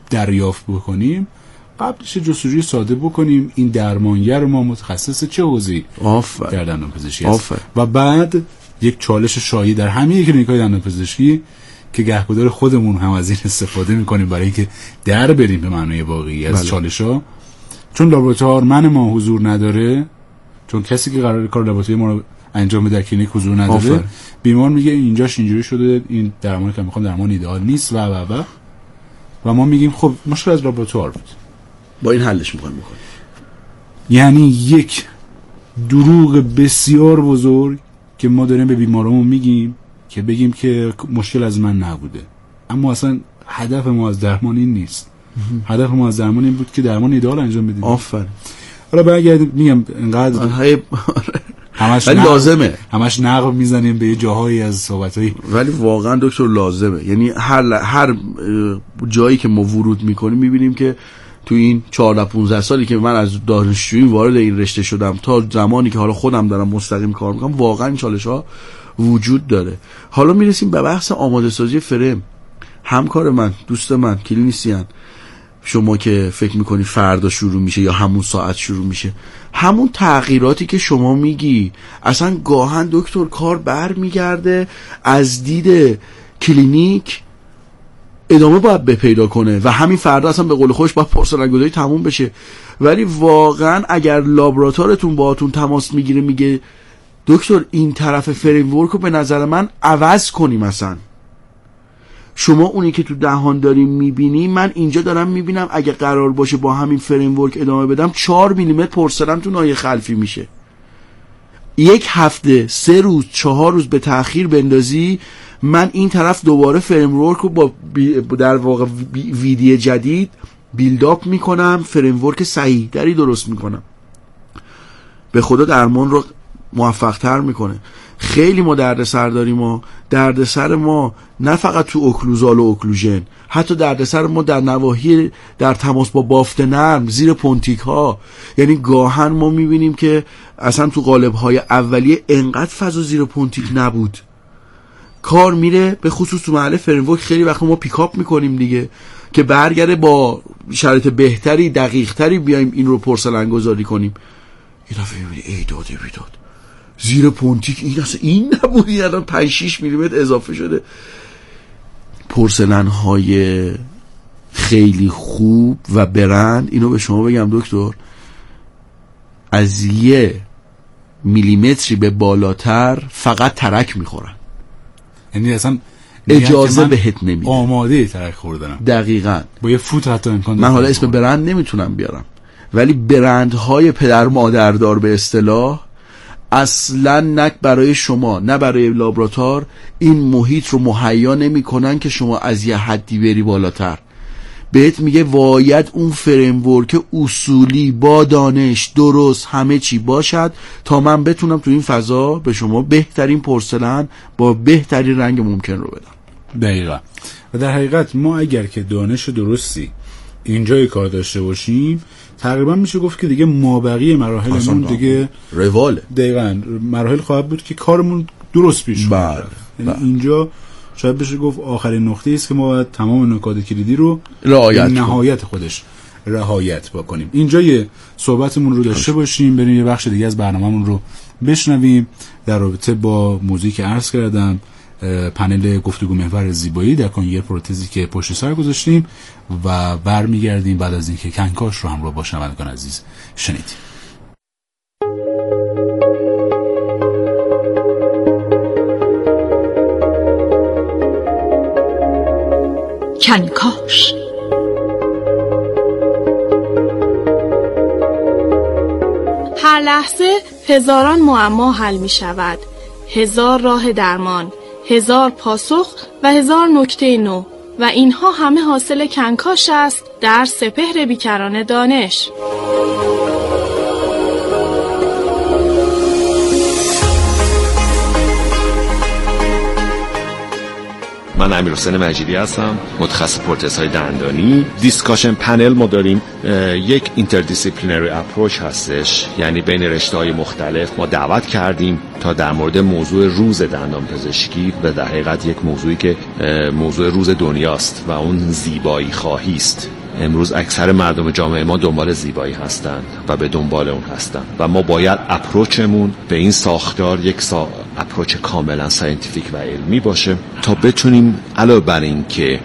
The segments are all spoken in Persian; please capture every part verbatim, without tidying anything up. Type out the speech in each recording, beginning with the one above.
دریافت بکنیم قبلش جستجوی ساده بکنیم این درمانگر ما متخصص چه حوزه‌ای در دندانپزشکی است و بعد یک چالش شایع در همه کلینیک‌های دندانپزشکی که گهگدار خودمون هم از این استفاده می‌کنیم برای اینکه در بریم به معنای واقعی از چالش‌ها، چون لابراتوار من ما حضور نداره، چون کسی که قرار کار لابراتوری ما رو انجام بده در کلینیک حضور نداره آفر. بیمار میگه اینجاش اینجوری شده، این درمانی که میخوام درمان ایدئال نیست و و و و ما میگیم خب مشکل از لابراتوار بود، با این حلش می‌خوایم بکنیم. یعنی یک دروغ بسیار بزرگ که ما داریم به بیمارامون میگیم که بگیم که مشکل از من نبوده، اما اصلا هدف ما از درمان این نیست. هدف ما از درمان این بود که درمان ایدئال انجام بدیم. آفرین. حالا برگردیم میگم اینقدر همش ولی لازمه، همش نقب میزنیم به جاهایی از صحبتایی، ولی واقعا دکتر لازمه. یعنی هر هر جایی که ما ورود میکنیم میبینیم که تو این چهارده پانزده سالی که من از دانشجویی وارد این رشته شدم تا زمانی که حالا خودم دارم مستقیم کار میکنم واقعا این چالش‌ها وجود داره. حالا میرسیم به بحث آماده سازی فرم. همکار من، دوست من، کلینیسیان، شما که فکر میکنی فردا شروع میشه یا همون ساعت شروع میشه، همون تغییراتی که شما میگی اصلا گاهن دکتر کار بر میگرده از دید کلینیک ادامه باید به پیدا کنه و همین فردا اصلا به قول خودش باید پرسنل‌گذاری تموم بشه. ولی واقعا اگر لابراتوارتون باهاتون تماس میگیره میگه دکتر این طرف فریم ورک رو به نظر من عوض کنیم، مثلا شما اونی که تو دهان داریم میبینی، من اینجا دارم میبینم اگه قرار باشه با همین فریم ورک ادامه بدم چهار میلیمتر پرسنل تو ناحیه خلفی میشه. یک هفته، سه روز، چهار روز به تأخیر بندازی، من این طرف دوباره فریم ورک رو با در واقع ویدیو جدید بیلداپ میکنم، فریم ورک صحیح دری درست میکنم، به خدا درمان رو موفق تر میکنه. خیلی ما دردسر داریم، ما دردسر ما نه فقط تو اوکلوزال و اوکلوژن، حتی دردسر ما در نواحی در تماس با بافت نرم زیر پونتیک ها. یعنی گاهن ما میبینیم که اصلا تو قالب های اولیه انقدر فضا زیر پونتیک نبود، کار میره به خصوص تو محله فریم ورک خیلی وقت ما پیکاپ میکنیم دیگه که برگره با شرایط بهتری دقیق تری بیایم این رو پرسلن گذاری کنیم. یه دفعه میبینی ای داده بیداد زیر پونتیک این اصلا این نبود، این الان پنج شش میلیمتر اضافه شده. پرسلن های خیلی خوب و برند، اینو به شما بگم دکتر، از یه میلیمتری به بالاتر فقط ترک میخورن، یعنی اصلا اجازه بهت نمیده آماده ترک خوردنم. دقیقاً با یه فوت حتی امکان. من حالا اسم برند نمیتونم بیارم، ولی برندهای پدر مادردار به اصطلاح اصلا نه برای شما نه برای لابراتوار این محیط رو مهیا نمی‌کنن که شما از یه حدی بری بالاتر. بهت میگه باید اون فریم ورک اصولی با دانش درست همه چی باشد تا من بتونم تو این فضا به شما بهترین پرسلن با بهترین رنگ ممکن رو بدم. دقیقاً. و در حقیقت ما اگر که دانش درستی اینجای کار داشته باشیم، تقریبا میشه گفت که دیگه مابقی مراحلمون دیگه رواله. دقیقاً مراحل خواهد بود که کارمون درست پیش بره. یعنی اینجا شاید بشه گفت آخرین نقطه است که ما باید تمام نکات کلیدی رو رعایت نهایت خودش رعایت بکنیم. اینجا یه صحبتمون رو داشته باشیم، بریم یه بخش دیگه از برنامه‌مون رو بشنویم در رابطه با موضوعی که عرض کردم، پنل گفتگو محور زیبایی در کنیر پروتزی که پشت سر گذاشتیم و برمیگردیم بعد از اینکه کنکاش رو همراه با شنوندگان عزیز شنیدیم. کنکاش. هر لحظه هزاران معما حل می شود، هزار راه درمان، هزار پاسخ و هزار نکته نو، و اینها همه حاصل کنکاش است در سپهر بیکران دانش. من امیرحسین مجیدی هستم، متخصص پروتزهای دندانی. دیسکاشن پنل ما داریم، یک اینتردیسیپلینری اپروچ هستش، یعنی بین رشته‌های مختلف ما دعوت کردیم تا در مورد موضوع روز دندانپزشکی، به در حقیقت یک موضوعی که موضوع روز دنیاست و اون زیبایی خواهی است. امروز اکثر مردم جامعه ما دنبال زیبایی هستند و به دنبال اون هستند و ما باید اپروچمون به این ساختار یک سا... اپروچ کاملا ساینتیفیک و علمی باشه تا بتونیم علاوه بر این که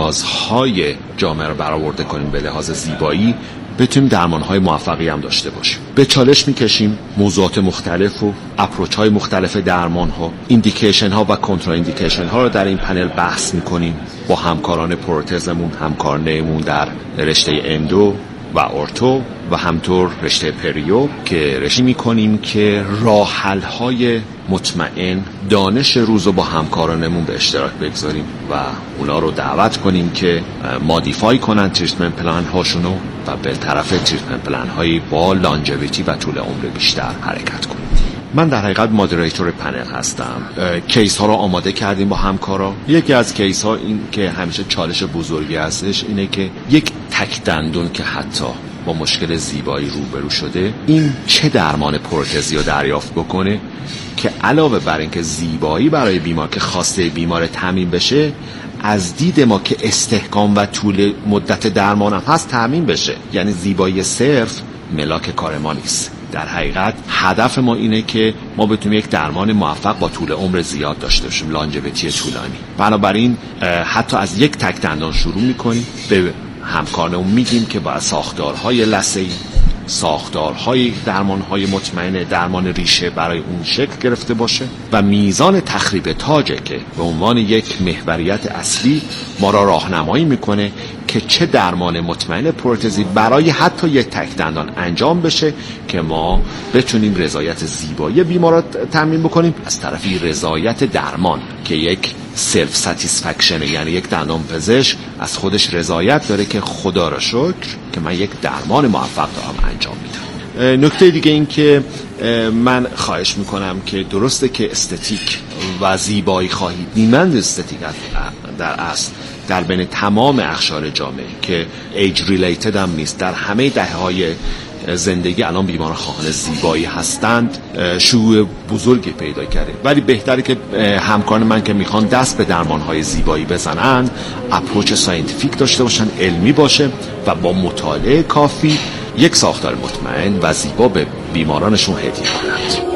نیازهای جامعه رو برآورده کنیم به لحاظ زیبایی، بتونیم درمانهای موفقی هم داشته باشیم. به چالش میکشیم موضوعات مختلف و اپروچ‌های مختلف درمان‌ها، ایندیکیشن‌ها و کنترا ایندیکیشن‌ها رو در این پنل بحث میکنیم با همکاران پروتزمون، همکارانمون در رشته اندو و ارتو و همطور رشته پریو که رشته میکنیم که راه حل‌های مطمئن دانش روز رو با همکارانمون به اشتراک بگذاریم و اونا رو دعوت کنیم که مادیفای کنن تریتمنت پلان هاشونو و به طرف تریتمنت پلان هایی با لانجویتی و طول عمر بیشتر حرکت کنیم. من در حقیقت مادریتور پنل هستم. کیس ها رو آماده کردیم با همکارا. یکی از کیس ها این که همیشه چالش بزرگی هستش اینه که یک تک دندون که حتی با مشکل زیبایی روبرو شده، این چه درمان پروتزی رو دریافت بکنه که علاوه بر اینکه زیبایی برای بیمار که خواسته بیمار تامین بشه، از دید ما که استحکام و طول مدت درمان هم هست تامین بشه. یعنی زیبایی صرف ملاک کار ما نیست. در حقیقت هدف ما اینه که ما بتونیم یک درمان موفق با طول عمر زیاد داشته باشیم، لانجویتی طولانی. بنابراین حتی از یک تک دندان شروع میکنیم، به همکارانمون میگیم که با ساختارهای لثه‌ای، ساختارهای درمانهای مطمئن درمان ریشه برای اون شکل گرفته باشه و میزان تخریب تاجه که به عنوان یک محوریت اصلی ما را راهنمایی میکنه که چه درمان مطمئن پروتزی برای حتی یک تک دندان انجام بشه که ما بتونیم رضایت زیبایی بیمار را تضمین بکنیم، از طرفی رضایت درمان که یک سلف ساتیسفکشن، یعنی یک دندان پزشک از خودش رضایت داره که خدا را شکر که من یک درمان موفق دارم انجام میدم. نکته دیگه این که من خواهش میکنم که درسته که استتیک و زیبایی خواهی نیمند استتیک در اصل در بین تمام اقشار جامعه که ایج ریلیتد هم نیست، در همه دهه‌های زندگی الان بیماران خواهان زیبایی هستند، شیوع بزرگی پیدا کرده. ولی بهتره که همکاران من که میخوان دست به درمانهای زیبایی بزنن، اپروچ ساینتیفیک داشته باشن، علمی باشه و با مطالعه کافی یک ساختار مطمئن و زیبا به بیمارانشون هدیه کنند.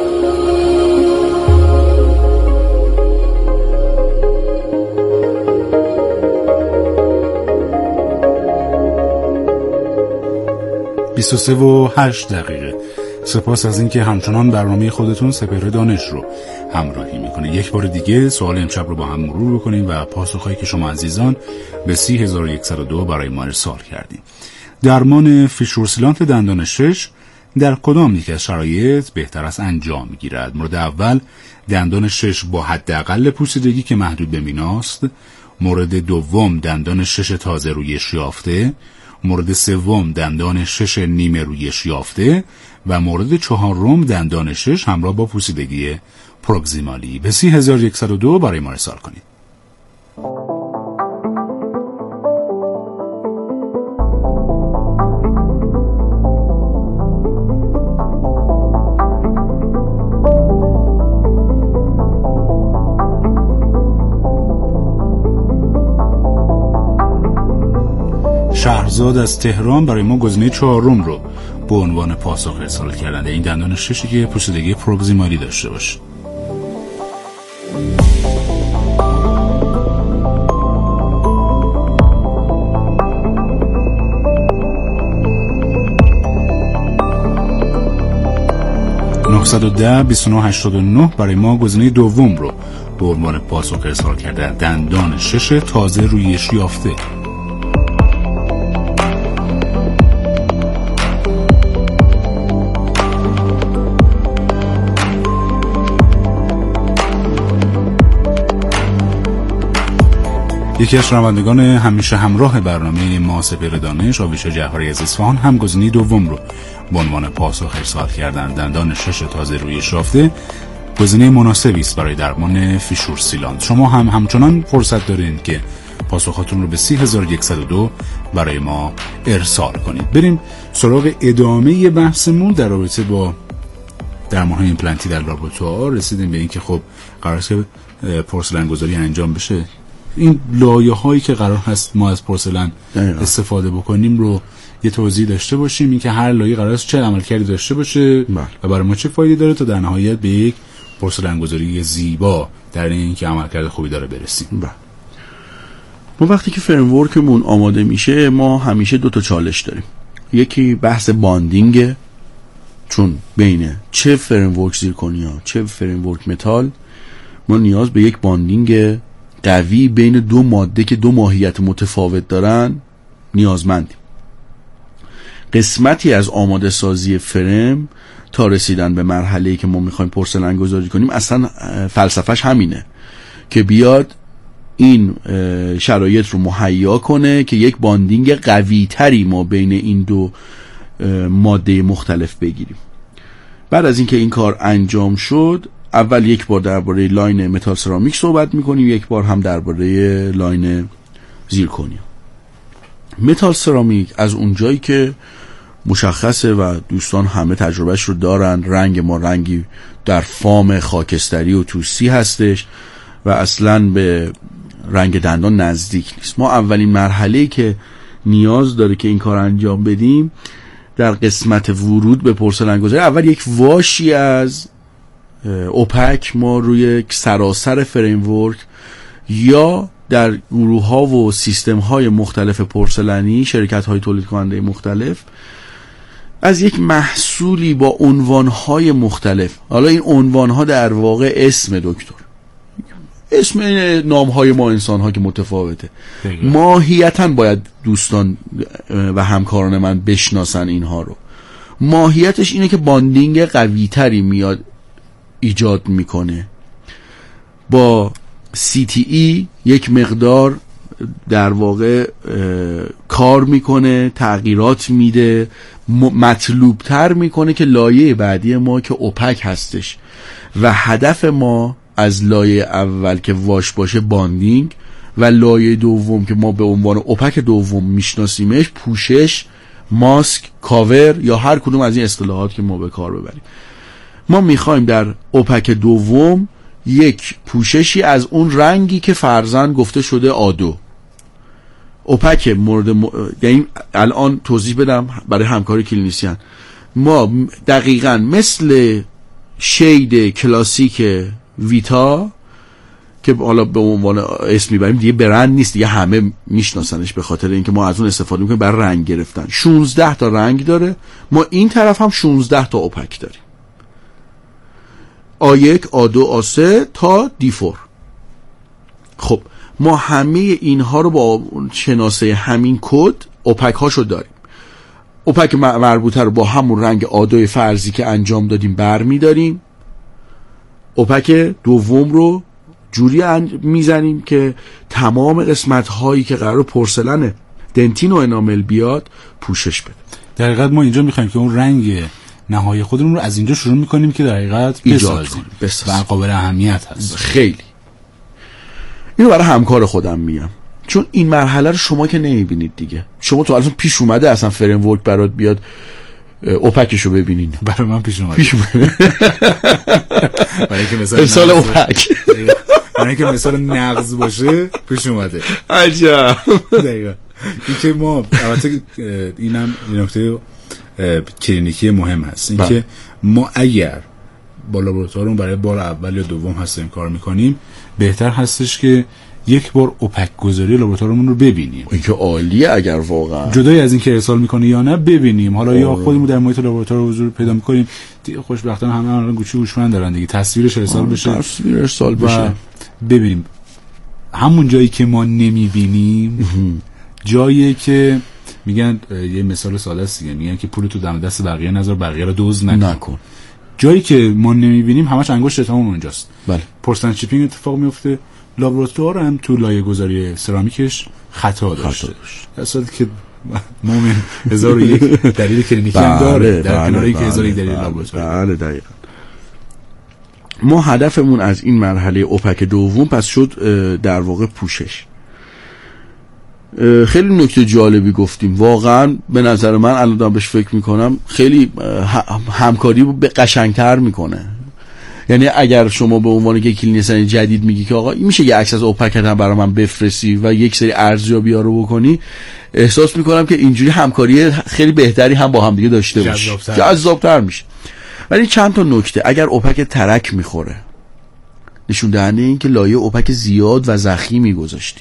بیست و سه و هشت دقیقه. سپاس از اینکه همچنان برنامه خودتون سپهر دانش رو همراهی میکنه. یک بار دیگه سوال امشب رو با هم مرور بکنیم و پاسخهایی که شما عزیزان به سی هزار و یکصد و دو برای ما ارسال کردیم. درمان فیشورسیلانت دندان شش در کدام یک از شرایط بهتر است انجام میگیرد؟ مورد اول دندان شش با حداقل پوسیدگی که محدود به میناست. مورد دوم دندان شش تازه رویش یافته. مورد سوم دندان شش نیمه رویش یافته و مورد چهارم دندان شش همراه با پوسیدگی پروگزیمالی. به سی هزار و یکصد و دو برای ما ارسال کنید. شهرزاد از تهران برای ما گزینه چهارم رو به عنوان پاسخ ارسال کردند. این دندان ششی که پوسیدگی پروگزیمالی داشته باشه. نهصد و ده بیست و نه هشتاد و نه برای ما گزینه دوم رو به عنوان پاسخ ارسال کرده. دندان شش تازه رویش یافته. یکی از شنوندگان همیشه همراه برنامه ما سپهر دانش، آویشا جعفری از اصفهان، هم گزینه دوم رو به عنوان پاسخ ارسال کردن. دندان شش تازه رویش یافته گزینه مناسبی است برای درمان فیشور سیلان. شما هم همچنان فرصت دارین که پاسخاتون رو به سی هزار و یکصد و دو برای ما ارسال کنید. بریم سراغ ادامه بحثمون در رابطه با درمان‌های ایمپلنتی در لابراتوار. رسیدیم به این که خب قراره که پورسلن گذاری انجام بشه. این لایه‌هایی که قرار هست ما از پورسلن استفاده بکنیم رو یه توضیح داشته باشیم، این که هر لایه قرار است چه عملکردی داشته باشه بله. و برای ما چه فایده داره تا در نهایت به یک پورسلن گذاری زیبا در این که عملکرد خوبی داره برسیم. بله. ما وقتی که فریم ورکمون آماده میشه ما همیشه دو تا چالش داریم. یکی بحث باندینگ، چون بین چه فریم ورک زیرکونیا چه فریم ورک متال ما نیاز به یک باندینگ قوی بین دو ماده که دو ماهیت متفاوت دارن نیازمندیم. قسمتی از آماده سازی فریم تا رسیدن به مرحله‌ای که ما میخوایم پورسلن گذاری کنیم اصلا فلسفهش همینه که بیاد این شرایط رو مهیا کنه که یک باندینگ قوی تری ما بین این دو ماده مختلف بگیریم. بعد از اینکه این کار انجام شد اول یک بار درباره لاین متال سرامیک صحبت میکنیم، یک بار هم درباره لاین زیرکونیا. متال سرامیک از اونجایی که مشخصه و دوستان همه تجربهش رو دارن، رنگ ما رنگی در فام خاکستری و توسی هستش و اصلا به رنگ دندان نزدیک نیست. ما اولین مرحله‌ای که نیاز داره که این کار انجام بدیم در قسمت ورود به پورسلن گذاری اول یک واشی از اوپک ما روی سراسر فریم ورک یا در گروه ها و سیستم های مختلف پورسلنی شرکت های تولید کننده مختلف از یک محصولی با عنوان های مختلف. حالا این عنوان ها در واقع اسم دکتر، اسم نام های ما انسان ها که متفاوته، ماهیتاً باید دوستان و همکاران من بشناسن اینها رو. ماهیتش اینه که باندینگ قوی تری میاد ایجاد میکنه. با سی تی ای یک مقدار در واقع کار میکنه، تغییرات میده، مطلوب تر میکنه که لایه بعدی ما که اوپک هستش و هدف ما از لایه اول که واش باشه باندینگ و لایه دوم که ما به عنوان اوپک دوم میشناسیمش پوشش، ماسک، کاور یا هر کدوم از این اصطلاحات که ما به کار ببریم. ما میخوایم در اوپک دوم یک پوششی از اون رنگی که فرضاً گفته شده آدو اوپک مورد م... یعنی الان توضیح بدم برای همکار کلینیسیان، ما دقیقاً مثل شید کلاسیک ویتا که حالا به عنوان اسم میبریم دیگه برند نیست دیگه، همه میشناسنش به خاطر اینکه ما از اون استفاده میکنیم برای رنگ گرفتن. شانزده تا رنگ داره، ما این طرف هم شانزده تا اوپک داریم، آ یک، آ دو، آ سه تا دی فور. خب ما همه اینها رو با شناسه همین کد اوپک هاشو داریم. اوپک مربوطه رو با همون رنگ آ دو فرضی که انجام دادیم برمی داریم، اوپک دوم رو جوری میزنیم که تمام قسمت هایی که قرار پورسلن دنتین و انامل بیاد پوشش بده. در حقیقت ما اینجا میخوایم که اون رنگ نهایی خودمون رو از اینجا شروع میکنیم که در حقیقت بسازیم و قابل اهمیت هست. خیلی اینو برای همکار خودم میگم، چون این مرحله رو شما که نمیبینید دیگه. شما تو الان پیش اومده اصلا فریم ورک برات بیاد اوپکشو ببینین؟ برای من پیش اومده پیش اومده برای که مثلا مثال اوپک برای که مثال نغز باشه پیش اومده. عجب. دقیقاً این که ما البته اینم یه نکته کلینیکی مهم هست، این که ما اگر با لابراتوارمون برای بار اول یا دوم هستیم کار میکنیم بهتر هستش که یک بار اوپک گذاری لابراتوارمون رو ببینیم. این که عالیه اگر واقعا جدای از این که ارسال میکنه یا نه ببینیم. حالا آه. یا خودمون در محیط لابراتوار حضور پیدا میکنیم، خوشبختانه همه الان گوشی هوشمند دارن دیگه، تصویرش ارسال بشه تصویر ارسال بشه ببینیم. همون جایی که ما نمیبینیم جایی که میگن یه مثال ساده است دیگه، میگن که پول تو دم دست بقیه نذار بقیه رو دزد نکن. نکن. جایی که ما نمیبینیم همش انگشت اتهام اونجاست. بله. پورسلن چیپینگ اتفاق میفته، لابراتوار هم تو لایه گذاری سرامیکش خطا داشته، در صورتی که مومن هزار و یک دلیل کلینیکی هم داره در کنار اینکه هزار و یک دلیل لابراتواری. بله دقیقاً. ما هدفمون از این مرحله اوپک دوم پس شد در واقع پوشش. خیلی نکته جالبی گفتیم، واقعا به نظر من الان دارم بهش فکر میکنم خیلی همکاری به قشنگتر میکنه. یعنی اگر شما به عنوان یک کلینیسن جدید میگی که آقا میشه یه عکس از اوپک هم برای من بفرستی و یک سری ارزیابی‌ها رو بکنی، احساس میکنم که اینجوری همکاری خیلی بهتری هم با هم دیگه داشته باشیم، جذاب‌تر میشه. ولی چند تا نکته، اگر اوپک ترک میخوره نشون دهنده این که لایه اوپک زیاد و ضخیمی گذاشتی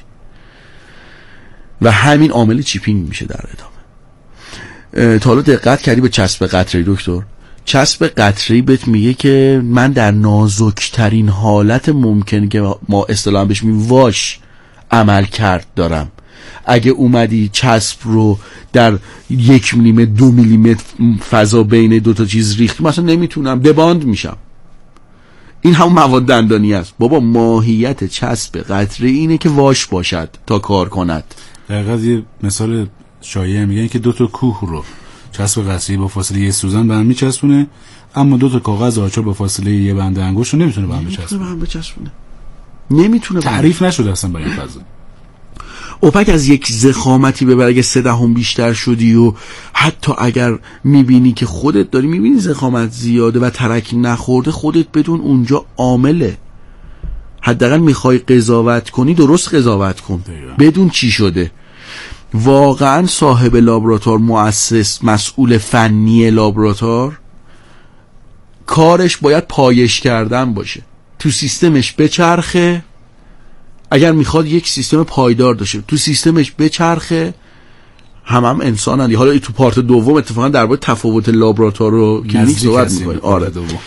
و همین عامل چیپینگ میشه در ادامه. تا حالا دقت کردی به چسب قطره‌ای دکتر؟ چسب قطره‌ای بهت میگه که من در نازکترین حالت ممکن که ما اصطلاحاً بهش میگیم واش عمل کرد دارم. اگه اومدی چسب رو در یک میلیمتر دو میلیمتر فضا بین دو تا چیز ریختی، مثلا نمیتونم، دباند میشم. این همون مواد دندانی است بابا. ماهیت چسب قطره اینه که واش باشد تا کار کند. دقیقاً یه مثال شایعه میگن که دو تا کوه رو چسب قطره‌ای با فاصله یه سوزن به هم میچسبونه، اما دو تا کاغذ آچار با فاصله یه بند انگشت رو نمیتونه به هم بچسبونه. بچسبونه نمیتونه تعریف نشده اصلا برای این فضا. اوپک از یک ضخامتی ببر اگه سه دهم بیشتر شدی و حتی اگر میبینی که خودت داری میبینی ضخامت زیاده و ترک نخورده، خودت بدون اونجا عامله. حداقل میخوای قضاوت کنی درست قضاوت کن بدون چی شده. واقعا صاحب لابراتوار، مؤسس، مسئول فنی لابراتوار، کارش باید پایش کردن باشه، تو سیستمش بچرخه. اگر میخواد یک سیستم پایدار داشته تو سیستمش بچرخه. هم هم انسان هندی. حالا تو پارت دوم اتفاقا درباره تفاوت لابراتوار و کلینیک صحبت میکنیم. آره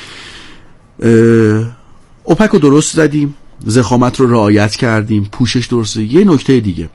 اوپک رو درست زدیم، ضخامت رو رعایت کردیم، پوشش درسته. یه نکته دیگه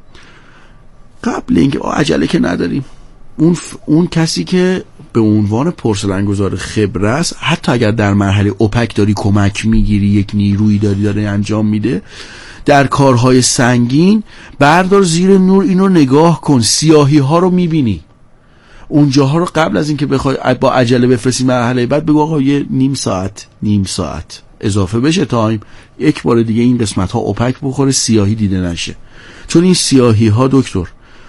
قبل اینکه عجله که نداریم، اون ف... اون کسی که به عنوان پرسلنگذار خبره است، حتی اگر در مرحله اوپک داری کمک میگیری، یک نیرویی داری داره انجام میده در کارهای سنگین، بردار زیر نور اینو نگاه کن، سیاهی ها رو میبینی اونجاها رو. قبل از اینکه بخوای با عجله بفرستی مرحله بعد، بگو آقا یه نیم ساعت نیم ساعت اضافه بشه تایم، یک بار دیگه این قسمت ها اوپک بخوره، سیاهی دیده نشه. چون این سیاهی ها دکتر،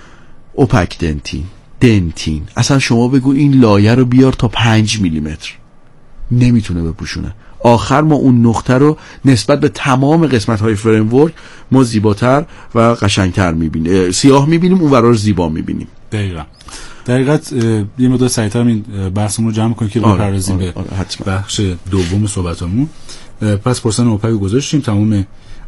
اوپک دنتین دنتین اصلا شما بگو این لایه رو بیار تا پنج میلیمتر، نمیتونه بپوشونه. آخر ما اون نقطه رو نسبت به تمام قسمت های فریم ورک ما زیباتر و قشنگتر میبینیم، سیاه میبینیم، اون ورا رو زیبا میبینیم. دقیقاً. دقیقاً یه مقدار سریعتر این بحثمون رو جمع کنیم که آره، بپردازیم آره، به آره، بخش دوم صحبتمون. پس پرسن اوپک رو گذاشتیم، تمام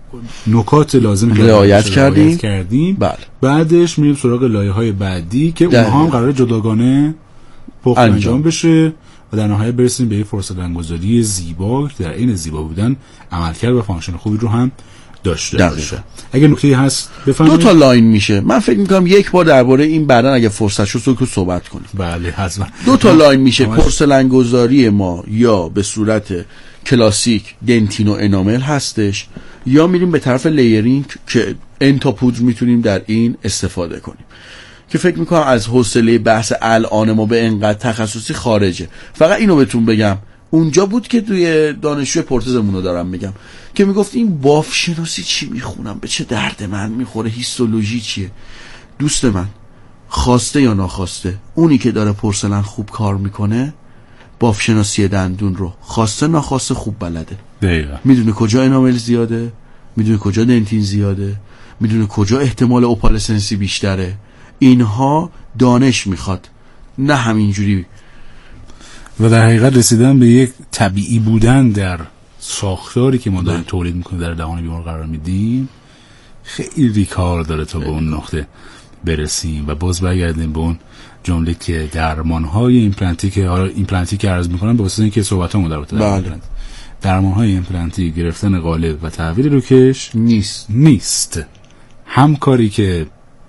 نکات لازم که رعایت کردیم. کردیم. بله. بعدش میریم سراغ لایه‌های بعدی که اونها هم قراره جداگانه پخت انجام بشه و در نهایت برسیم به یه فرصت‌گذاری زیبا که در این زیبا بودن عملکرد و فانکشن خوبی رو هم داشته باشه. اگه نکته‌ای هست بفرمایید. دو تا لاین میشه. من فکر می‌کنم یک بار درباره این بعدن اگه فرصت شد که صحبت کنیم. بله حتما. دو تا لاین میشه. پرسلنگذاری ما یا به صورت کلاسیک دنتین و انامل هستش، یا میریم به طرف لیرینگ که انتا پودر میتونیم در این استفاده کنیم، که فکر میکنم از حوصله بحث الان ما به انقدر تخصصی خارجه. فقط اینو بهتون بگم، اونجا بود که توی دانشجوی پورتزمون رو دارم میگم که میگفت این باف شناسی چی میخونم، به چه درد من میخوره، هیستولوژی چیه. دوست من، خواسته یا ناخواسته، اونی که داره پورسلن خوب کار میکنه باف شناسی دندون رو خواسته ناخواسته خوب بلده. دقیقاً. میدونه کجا انامل زیاده، میدونه کجا دنتین زیاده، میدونه کجا احتمال اوپالسنسی بیشتره. اینها دانش میخواد، نه همینجوری. و در حقیقت رسیدن به یک طبیعی بودن در ساختاری که ما داریم تولید میکنیم، در دهان بیمار قرار میدیم، خیلی کار داره تا به اون نقطه برسیم. و باز برگردیم به اون جمله که درمان‌های ایمپلنتی که حالا ایمپلنتی که عرض می‌کنم به واسه اینکه صحبتامون در رابطه با درمان‌های ایمپلنتی، گرفتن قالب و تحویل روکش نیست نیست هم کاری که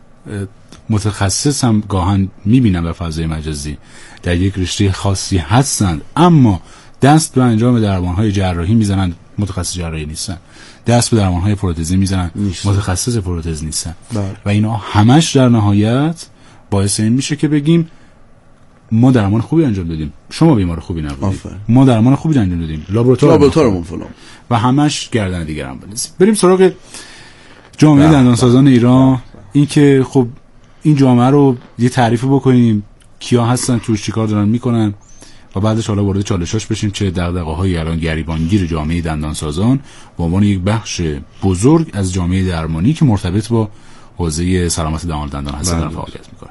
متخصص هم گاهن می‌بینم در فضای مجازی در یک رشته خاصی هستند، اما دست به انجام درمان‌های جراحی میزنن، متخصص جراحی نیستن. دست به درمان‌های پروتزی میزنن، متخصص پروتز نیستن. بله. و اینا همش در نهایت باعث این میشه که بگیم ما درمان خوبی انجام دادیم، شما بیمار خوبی نبودید، ما درمان خوبی انجام دادیم، لابراتوار لابراتوارمون فلان و همش گردن دیگران بندازیم. بریم سراغ جامعه دندانسازان ایران. این که خب این جامعه رو یه تعریف بکنیم، کیا هستن، توش چیکار دارن میکنن و بعدش حالا وارد چالشاش بشیم، چه دغدغه‌های الان گریبانگیر جامعه دندانسازان به عنوان یک بخش بزرگ از جامعه درمانی که مرتبط با حوزه سلامت دهان دندان هستن دارن فعالیت میکنن.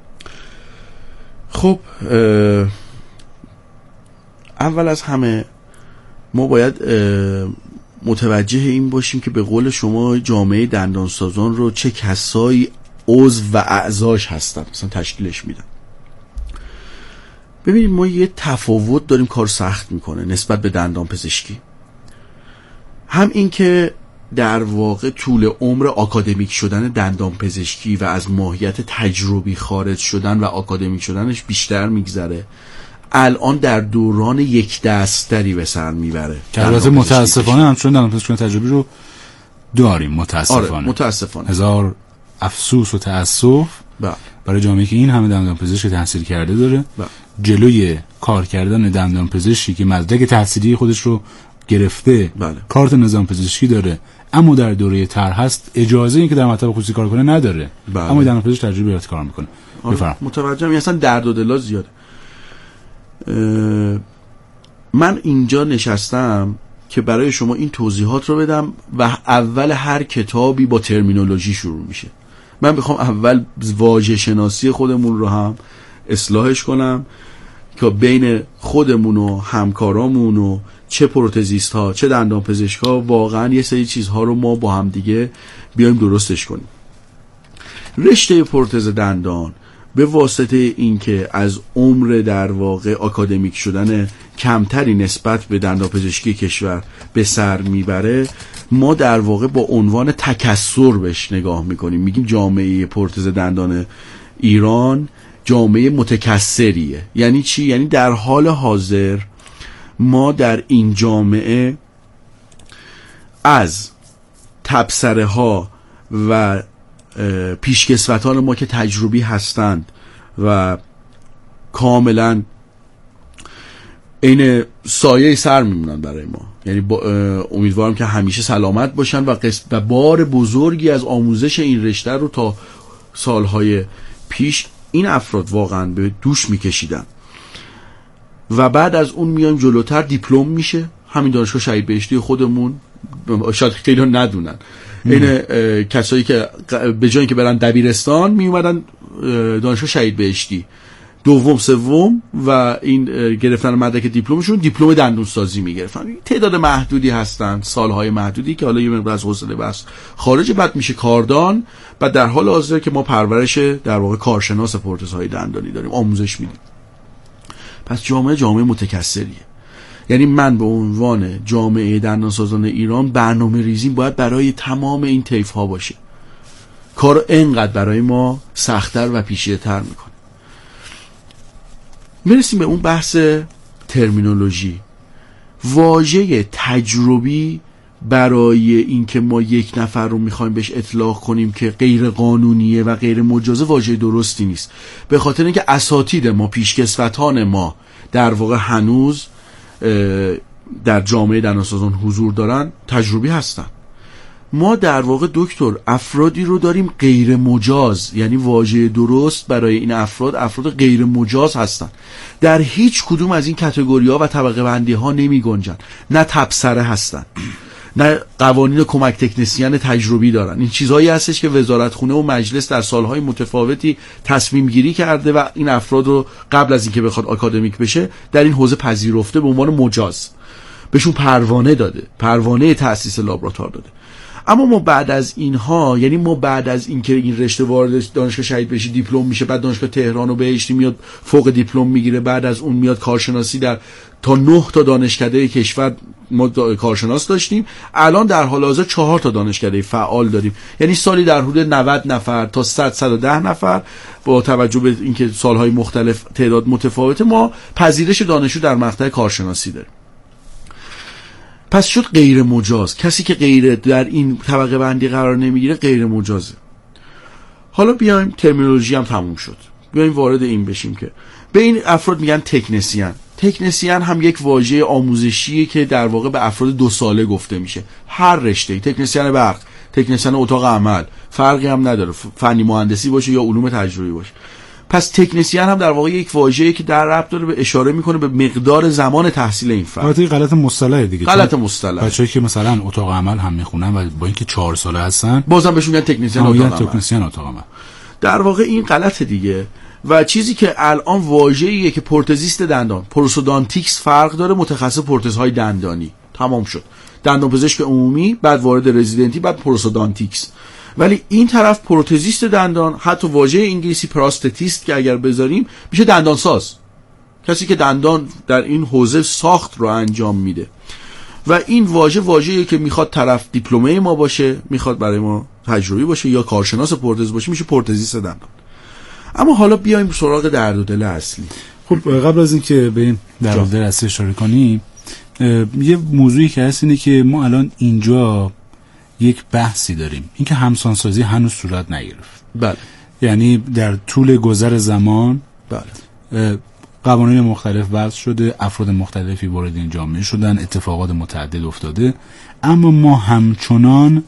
خب اول از همه ما باید متوجه این باشیم که به قول شما جامعه دندانسازان رو چه کسایی عضو و اعضاش هستن مثلا تشکیلش میدن. ببینید ما یه تفاوت داریم کار سخت میکنه نسبت به دندان پزشکی. هم این که در واقع طول عمر آکادمیک شدن دندان پزشکی و از ماهیت تجربی خارج شدن و آکادمیک شدنش بیشتر میگذره، الان در دوران یک دستری به سر میبره که البته متاسفانه همچون دندان پزشکی تجربی رو داریم متاسفانه. آره متاسفانه. هزار افسوس و تأسف با. برای جامعه که این همه دندان پزشک تحصیل کرده داره با. جلوی کار کردن دندان پزشکی که مدرک تحصیلی خودش رو گرفته، بله. کارت نظام پزشکی داره اما در دوره طرح هست، اجازه این که در مطب خصوصی کار کنه نداره، بله. اما دندان پزشک تجربی رو کار میکنه. آره. متوجهم. اصلا درد و دلا زیاده. من اینجا نشستم که برای شما این توضیحات رو بدم و اول هر کتابی با ترمینولوژی شروع میشه. من بخوام اول واژه شناسی خودمون رو هم اصلاحش کنم که بین خودمون و همکارامون و چه پروتزیست ها چه دندان پزشک ها واقعا یه سری چیزها رو ما با هم دیگه بیایم درستش کنیم. رشته پروتز دندان به واسطه اینکه از عمر در واقع آکادمیک شدن کمتری نسبت به دندان پزشکی کشور به سر میبره، ما در واقع با عنوان تکثر بهش نگاه میکنیم، میگیم جامعه پروتز دندان ایران جامعه متکثریه. یعنی چی؟ یعنی در حال حاضر ما در این جامعه از تبصره ها و پیشکسوتان ما که تجربی هستند و کاملا این سایه سر میمونن برای ما، یعنی امیدوارم که همیشه سلامت باشن و قسم و بار بزرگی از آموزش این رشته رو تا سالهای پیش این افراد واقعا به دوش میکشیدن و بعد از اون میایم جلوتر دیپلم میشه. همین دانشگاه شهید بهشتی خودمون شاید خیلی ندونن، این کسایی که به جای اینکه برن دبیرستان می اومدن دانشگاه شهید بهشتی دوم سوم و این گرفتن مدرک دیپلمشون دیپلم دندونسازی میگرفتن. تعداد محدودی هستن، سالهای محدودی که حالا یه مقدار از حوصله بس خارج، بعد میشه کاردان. بعد در حال حاضر که ما پرورش در واقع کارشناس پروتزهای دندانی داریم، آموزش میدیم. پس جامعه جامعه متکثریه. یعنی من به عنوان جامعه دندانسازان ایران برنامه ریزیم باید برای تمام این طیف ها باشه. کار اینقدر برای ما سخت‌تر و پیچیده‌تر میکنه. میرسیم به اون بحث ترمینولوژی. واژه تجربی برای اینکه ما یک نفر رو میخوایم بهش اطلاق کنیم که غیر قانونیه و غیر مجازه واژه درستی نیست، به خاطر اینکه اساتید ما، پیشکسوتان ما در واقع هنوز در جامعه دندانسازان حضور دارن، تجربی هستن. ما در واقع دکتر افرادی رو داریم غیر مجاز، یعنی واژه درست برای این افراد افراد غیر مجاز هستن، در هیچ کدوم از این کاتگوری‌ها و طبقه بندی ها نمی گنجن. نه تبصره هستن، نه قوانین کمک تکنسین تجربی دارن. این چیزهایی هستش که وزارتخونه و مجلس در سالهای متفاوتی تصمیم گیری کرده و این افراد رو قبل از اینکه بخواد آکادمیک بشه در این حوزه پذیرفته به عنوان مجاز، بهشون پروانه داده، پروانه تأسیس لابراتوار داده. اما ما بعد از اینها، یعنی ما بعد از اینکه این رشته وارد دانشگاه شهید بهشتی دیپلم میشه، بعد دانشگاه تهران و بهشتی میاد فوق دیپلم میگیره، بعد از اون میاد کارشناسی در تا نه تا دانشکده کشور ما کارشناس داشتیم، الان در حال حاضر چهار تا دانشکده فعال داریم. یعنی سالی در حدود نود نفر تا صد صد و ده نفر با توجه به اینکه سالهای مختلف تعداد متفاوته ما پذیرش دانشجو در مقطع کارشناسی داریم. پس شد غیر مجاز. کسی که غیر در این طبقه بندی قرار نمیگیره غیر مجازه. حالا بیایم ترمینولوژی هم تموم شد. بیایم وارد این بشیم که به این افراد میگن تکنسین. تکنسین هم یک واژه آموزشیه که در واقع به افراد دو ساله گفته میشه. هر رشته، تکنسین برق، تکنسین اتاق عمل، فرقی هم نداره، فنی مهندسی باشه یا علوم تجربی باشه. پس تکنسین هم در واقع یک واژه‌ای که در ربط داره به اشاره میکنه به مقدار زمان تحصیل این فرد. البته غلط مصطلحه دیگه. غلط مصطلح. بچه‌ای که مثلا اتاق عمل هم میخونن و با اینکه چهار ساله هستن بازم بهشون میگن تکنسین اتاق عمل. تکنسین اتاق عمل. در واقع این غلطه دیگه. و چیزی که الان واژه‌ایه که پروتزیست دندان، پروسودانتیکس فرق داره، متخصص پروتزهای دندانی. تمام شد. دندانپزشک عمومی، بعد وارد رزیدنتی، بعد پروسودانتیکس. ولی این طرف پروتزیست دندان، حتی واژه انگلیسی پراستتیست که اگر بذاریم میشه دندانساز، کسی که دندان در این حوزه ساخت رو انجام میده. و این واژه واژه‌ایه که میخواد طرف دیپلمه ما باشه، میخواد برای ما تجربی باشه یا کارشناس پروتز باشه، میشه پروتزیست دندان. اما حالا بیایم سراغ درد و دل اصلی. خب قبل از اینکه به این درد و دل اصلی اشاره کنیم، یه موضوعی که هست اینه که ما الان اینجا یک بحثی داریم، اینکه همسانسازی هنوز صورت نگرفت. بله. یعنی در طول گذر زمان بله قوانین مختلف وضع شده، افراد مختلفی وارد این جامعه شدن، اتفاقات متعدد افتاده، اما ما همچنان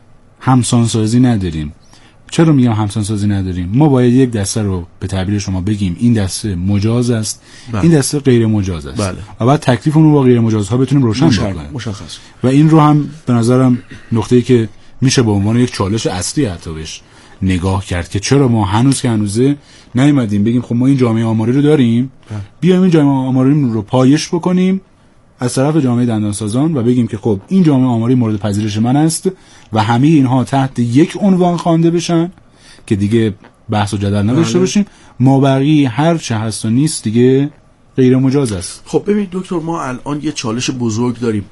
همسانسازی نداریم. چرا میگم همسانسازی نداریم؟ ما باید یک دسته رو به تعبیر شما بگیم این دسته مجاز است، بله. این دسته غیر مجاز است، بله. و بعد تکلیفمون رو با غیر مجازها بتونیم روشن بکنیم. مشخص. و این رو هم به نظرم نقطه‌ای که میشه به عنوان یک چالش اصلی حتی بهش نگاه کرد که چرا ما هنوز که هنوزه نیومدیم بگیم خب ما این جامعه آماری رو داریم، بله. بیایم این جامعه آماری رو پایش بکنیم از طرف جامعه دندانسازان و بگیم که خب این جامعه آماری مورد پذیرش من است و همه اینها تحت یک عنوان خوانده بشن که دیگه بحث و جدل نداشته باشیم. ما بقیه هر چه هست و نیست دیگه غیر مجاز است. خب ببین دکتر، ما الان یه چالش بزرگ داریم.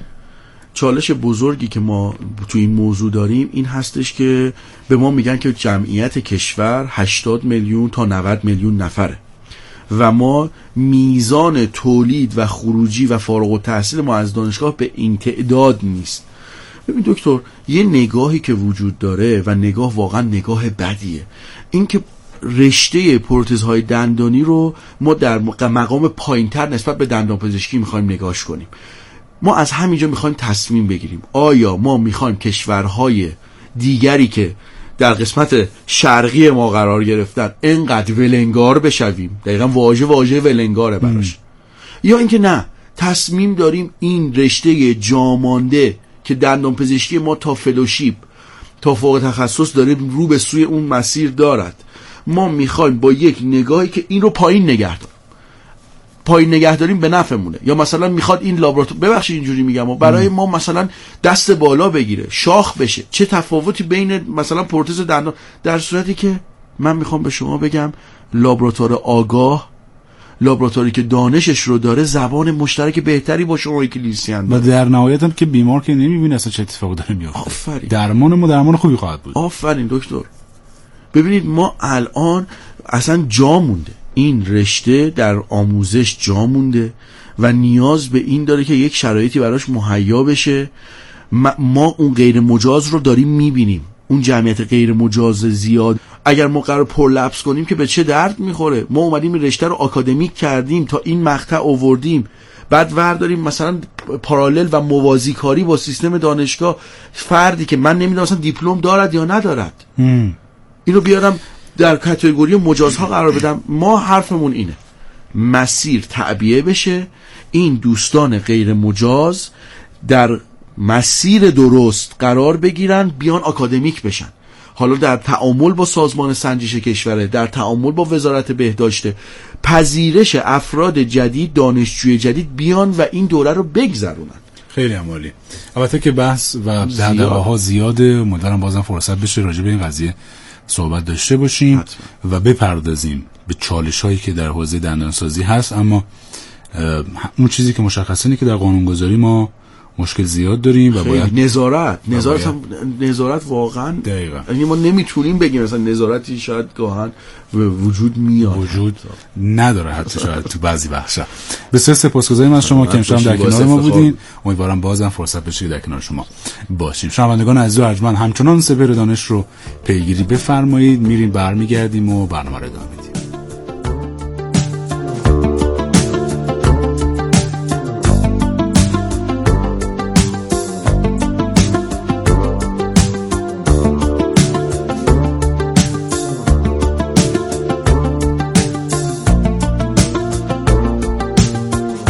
چالش بزرگی که ما تو این موضوع داریم این هستش که به ما میگن که جمعیت کشور هشتاد میلیون تا نود میلیون نفره و ما میزان تولید و خروجی و فارغ التحصیل ما از دانشگاه به این تعداد نیست. ببین دکتر، یه نگاهی که وجود داره و نگاه واقعا نگاه بدیه، این که رشته پروتزهای دندانی رو ما در مقام پایینتر نسبت به دندانپزشکی میخوایم نگاش کنیم. ما از همینجا میخوایم تصمیم بگیریم آیا ما میخوایم کشورهای دیگری که در قسمت شرقی ما قرار گرفتن انقدر ولنگار بشویم، دقیقا واژه واژه ولنگاره براش، یا اینکه نه تصمیم داریم این رشته جامانده که دندانپزشکی ما تا فلوشیپ تا فوق تخصص داره رو به سوی اون مسیر دارد، ما میخوایم با یک نگاهی که این رو پایین نگه داریم، پایین نگه داریم به نفعمونه، یا مثلا میخواد این لابراتوار، ببخشید اینجوری میگم، برای ما مثلا دست بالا بگیره، شاخ بشه. چه تفاوتی بین مثلا پروتز دندان، در صورتی که من میخوام به شما بگم لابراتوار آگاه، لابراتواری که دانشش رو داره، زبان مشترک بهتری با شما کلینیسیان و در نهایت هم که بیمار که نمیبینه اصلا چه اتفاقی داره میفته. آفرین. درمان ما درمان خوبی خواهد بود. آفرین دکتر. ببینید ما الان اصلا جا مونده، این رشته در آموزش جا مونده و نیاز به این داره که یک شرایطی براش مهیا بشه. ما اون غیر مجاز رو داریم میبینیم، اون جمعیت غیر مجاز زیاد. اگر ما قرار پرلپس کنیم که به چه درد میخوره؟ ما اومدیم این رشته رو آکادمیک کردیم، تا این مقطع آوردیم، بعد ورداریم مثلا پارالل و موازی کاری با سیستم دانشگاه، فردی که من نمیدونم اصلا دیپلم دارد یا ندارد، م. اینو بیارم در کاتگوری مجازها قرار بدم. ما حرفمون اینه مسیر تعبیه بشه، این دوستان غیر مجاز در مسیر درست قرار بگیرن، بیان آکادمیک بشن. حالا در تعامل با سازمان سنجش کشوره، در تعامل با وزارت بهداشت، پذیرش افراد جدید، دانشجوی جدید بیان و این دوره رو بگذرونن. خیلی عالی. البته که بحث و دغدغه‌ها زیاده، امیدوارم بازم فرصت بشه راجع به این قضیه صحبت داشته باشیم حتما. و بپردازیم به چالش‌هایی که در حوزه دندانسازی هست. اما اون چیزی که مشخصه اینه که در قانونگذاری ما مشکل زیاد داریم و باید نظارت نظارت هم نظارت واقعا دقیقاً، یعنی ما نمیتونیم بگیم مثلا نظارتی شاید گاهن وجود میاد، وجود نداره حتی شاید تو بعضی بخشا. بسیار سپاسگزاریم از شما که امشب در کنار ما بودین. امیدوارم بازم فرصت بشه در کنار شما باشیم. شنوندگان عزیز و ارجمند، همچنان سپهر دانش رو پیگیری بفرمایید. میریم برمیگردیم و برنامه رو ادامه میدیم.